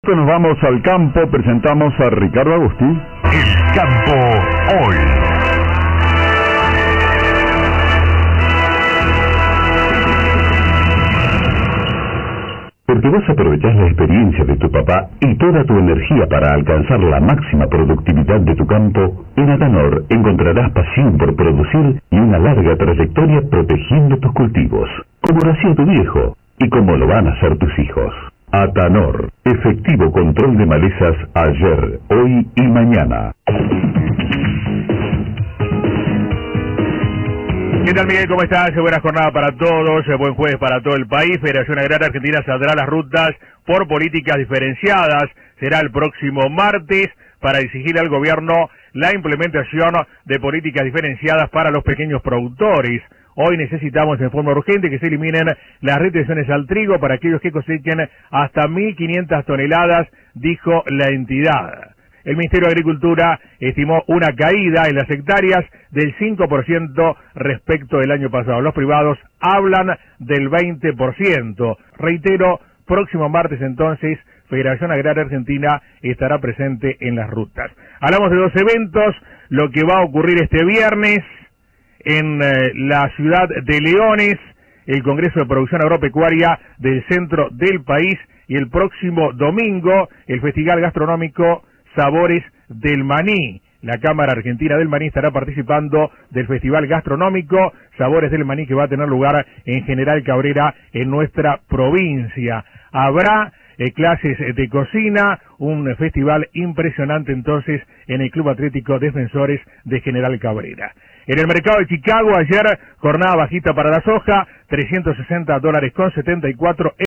Nos vamos al campo, presentamos a Ricardo Agustín. El campo hoy. Porque vos aprovechás la experiencia de tu papá y toda tu energía para alcanzar la máxima productividad de tu campo, en Atanor encontrarás pasión por producir y una larga trayectoria protegiendo tus cultivos, como lo hacía tu viejo y como lo van a hacer tus hijos. Atanor, efectivo control de malezas ayer, hoy y mañana. ¿Qué tal, Miguel? ¿Cómo estás? Buena jornada para todos, buen jueves para todo el país. Federación Agraria Argentina saldrá a las rutas por políticas diferenciadas. Será el próximo martes para exigir al gobierno la implementación de políticas diferenciadas para los pequeños productores. Hoy necesitamos en forma urgente que se eliminen las retenciones al trigo para aquellos que cosechen hasta 1.500 toneladas, dijo la entidad. El Ministerio de Agricultura estimó una caída en las hectáreas del 5% respecto del año pasado. Los privados hablan del 20%. Reitero, próximo martes entonces, Federación Agraria Argentina estará presente en las rutas. Hablamos de dos eventos, lo que va a ocurrir este viernes en la ciudad de Leones, el Congreso de Producción Agropecuaria del centro del país, y el próximo domingo el Festival Gastronómico Sabores del Maní. La Cámara Argentina del Maní estará participando del Festival Gastronómico Sabores del Maní, que va a tener lugar en General Cabrera, en nuestra provincia. Habrá clases de cocina, un festival impresionante entonces en el Club Atlético Defensores de General Cabrera. En el mercado de Chicago ayer, jornada bajita para la soja, $360.74